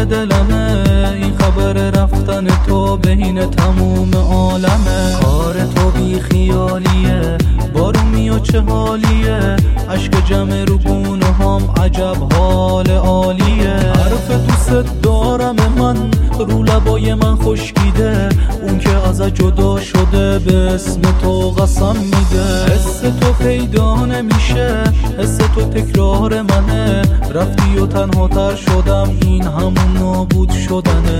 دلمه، این خبر رفتن تو بین تموم عالمه. کار تو بی خیالیه، بارون و چه حالیه، عشق جمع رو گونه هم عجب حال عالیه. حرف دوست دارم من رو لبای من خشکیده، اون که از جدا شده به اسم تو قسم میده. حس تو پیدا نمیشه، حس تو تکرار منه، رفتی و تنها تر شدم، این همون نابود شدنه.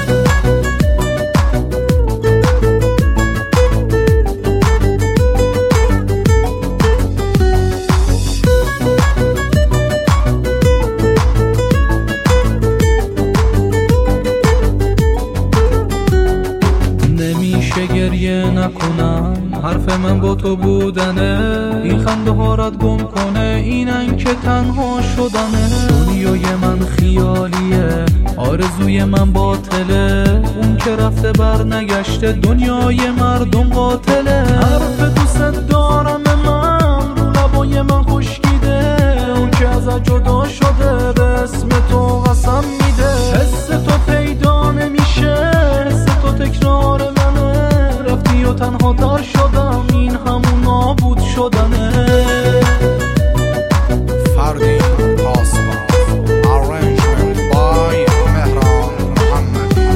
گریه نکنم، حرف من با تو بودنه، این خنده ها رد گم کنه، اینن که تنها شدنه. دنیای من خیالیه، آرزوی من باطله، اون که رفته بر نگشته، دنیای مردم قاتله. حرف دوست دارم من رو لبای من خشکیده، اون که از جدا شده به اسم تو قسم میده. حس تو پیدا نمیشه، حس تو تکرار منه، رفتی و تنها تر شدم، این همون نابود شدنه. فردی پاسبان arrangement by مهران محمدی.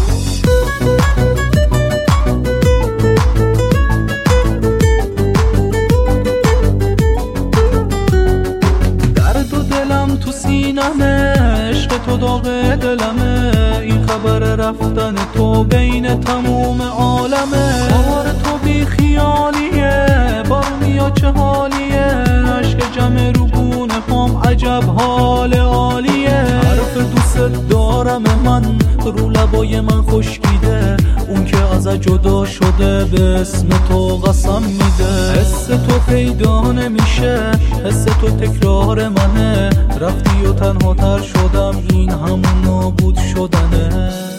درد و دلم تو سینمه، عشق تو داغ دلمه، این خبر رفتن تو بین تموم عالمه. کار تو بی خیالیه، بارونیا چه حالیه، عشق جمع رو گونه هم عجب حال عالیه. حرف دوست دارم من رو لبای من خشکیده، اون که از جدا شده به اسم تو قسم میده. حس تو پیدا نمیشه، حس تو تکرار منه، رفتی و تنها تر شدم، این همون نابود شدنه.